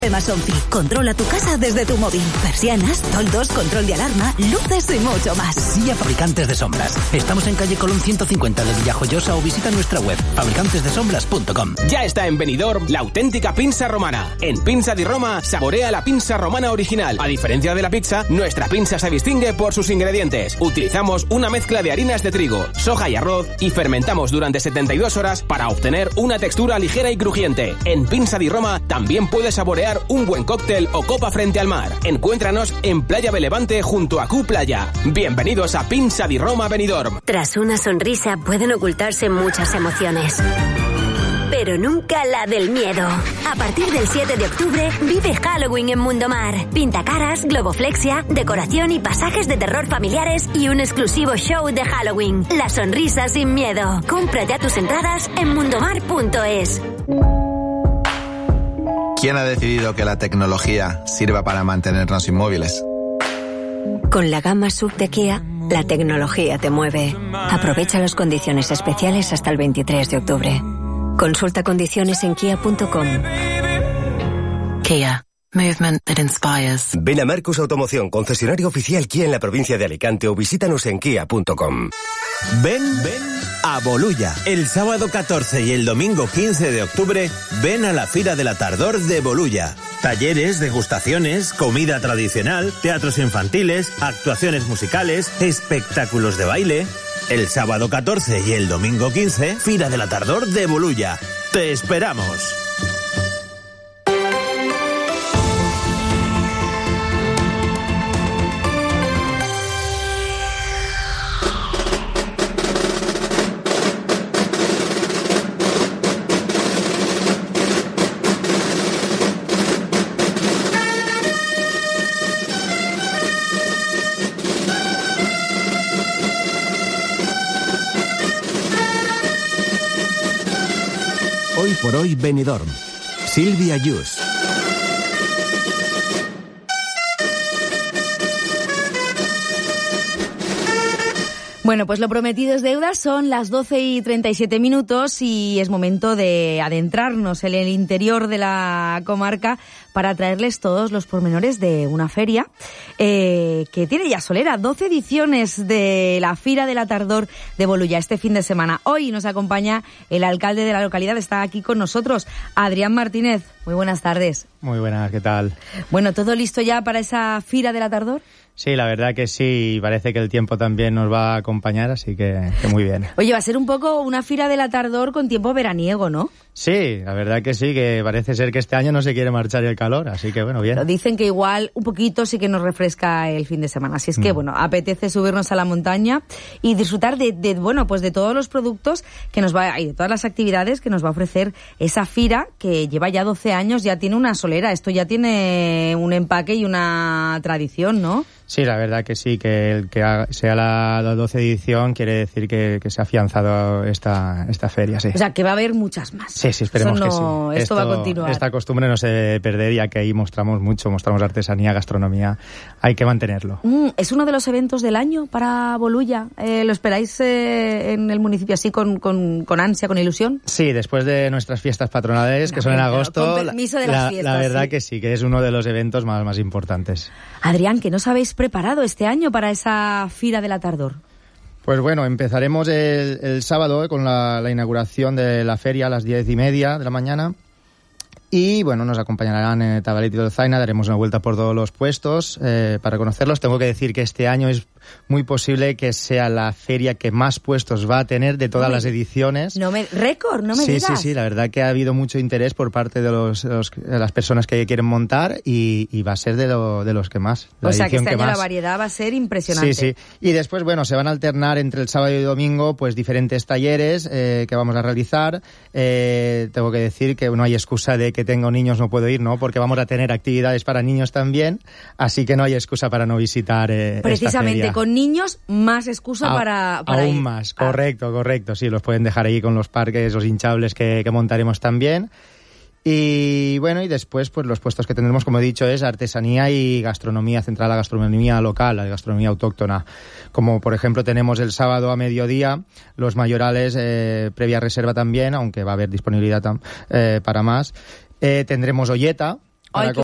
Sonfi. Controla tu casa desde tu móvil. Persianas, toldos, control de alarma, luces y mucho más. Sí a Fabricantes de Sombras. Estamos en calle Colón 150 de Villajoyosa o visita nuestra web fabricantesdesombras.com. Ya está en Benidorm la auténtica pinza romana. En Pinza di Roma saborea la pinza romana original. A diferencia de la pizza, nuestra pinza se distingue por sus ingredientes. Utilizamos una mezcla de harinas de trigo, soja y arroz y fermentamos durante 72 horas para obtener una textura ligera y crujiente. En Pinza di Roma también puedes saborear un buen cóctel o copa frente al mar. Encuéntranos en Playa Belevante junto a Q Playa. Bienvenidos a Pinza di Roma Benidorm. Tras una sonrisa pueden ocultarse muchas emociones, pero nunca la del miedo. A partir del 7 de octubre, vive Halloween en Mundomar. Pintacaras, globoflexia, decoración y pasajes de terror familiares y un exclusivo show de Halloween. La sonrisa sin miedo. Cómprate a tus entradas en mundomar.es. ¿Quién ha decidido que la tecnología sirva para mantenernos inmóviles? Con la gama SUV de Kia, la tecnología te mueve. Aprovecha las condiciones especiales hasta el 23 de octubre. Consulta condiciones en kia.com. Kia. Movement that inspires. Ven a Marcos Automoción, concesionario oficial Kia en la provincia de Alicante, o visítanos en kia.com. Ven a Bolulla. El sábado 14 y el domingo 15 de octubre, ven a la Fira de la Tardor de Bolulla. Talleres, degustaciones, comida tradicional, teatros infantiles, actuaciones musicales, espectáculos de baile. El sábado 14 y el domingo 15, Fira de la Tardor de Bolulla. ¡Te esperamos! Hoy por hoy Benidorm. Silvia Yus. Bueno, pues lo prometido es deuda, son las 12:37 y es momento de adentrarnos en el interior de la comarca para traerles todos los pormenores de una feria que tiene ya solera 12 ediciones de la Fira de la Tardor de Bolulla este fin de semana. Hoy nos acompaña el alcalde de la localidad, está aquí con nosotros, Adrián Martínez. Muy buenas tardes. Muy buenas, ¿qué tal? Bueno, ¿todo listo ya para esa Fira de la Tardor? Sí, la verdad que sí, parece que el tiempo también nos va a acompañar, así que muy bien. Oye, va a ser un poco una Fira de la Tardor con tiempo veraniego, ¿no? Sí, la verdad que sí, que parece ser que este año no se quiere marchar el calor, así que bueno, bien. Pero dicen que igual un poquito sí que nos refresca el fin de semana, así es que bueno, apetece subirnos a la montaña y disfrutar de bueno, pues de todos los productos que nos va, y de todas las actividades que nos va a ofrecer esa Fira que lleva ya 12 años, ya tiene una solera, esto ya tiene un empaque y una tradición, ¿no? Sí, la verdad que sí, que el que sea la 12 edición quiere decir que se ha afianzado esta feria, sí. O sea, que va a haber muchas más. Sí, esperemos que sí. Esto va a continuar. Esta costumbre no se debe perder, ya que ahí mostramos artesanía, gastronomía, hay que mantenerlo. ¿Es uno de los eventos del año para Bolulla? ¿Lo esperáis en el municipio así con ansia, con ilusión? Sí, después de nuestras fiestas patronales, que son en agosto, con permiso de las fiestas, la verdad sí. Que sí, que es uno de los eventos más importantes. Adrián, ¿qué nos habéis preparado este año para esa Fira de la Tardor? Pues bueno, empezaremos el sábado con la inauguración de la feria a las 10:30 de la mañana. Y bueno, nos acompañarán Tabalet y Dolzaina, daremos una vuelta por todos los puestos para conocerlos. Tengo que decir que este año es muy posible que sea la feria que más puestos va a tener de todas las ediciones. Récord, no me digas. Sí, la verdad que ha habido mucho interés por parte de las personas que quieren montar y va a ser de los que más. O sea que este año la variedad va a ser impresionante. Sí. Y después, bueno, se van a alternar entre el sábado y domingo pues diferentes talleres que vamos a realizar. Tengo que decir que no hay excusa de que tengo niños, no puedo ir, ¿no? Porque vamos a tener actividades para niños también, así que no hay excusa para no visitar precisamente esta feria. Con niños, más excusa para aún ir. Más, correcto, sí, los pueden dejar ahí con los parques, los hinchables que montaremos también. Y bueno, y después pues los puestos que tendremos, como he dicho, es artesanía y gastronomía central, la gastronomía local, la gastronomía autóctona. Como por ejemplo tenemos el sábado a mediodía los mayorales previa reserva también, aunque va a haber disponibilidad para más. Tendremos olleta para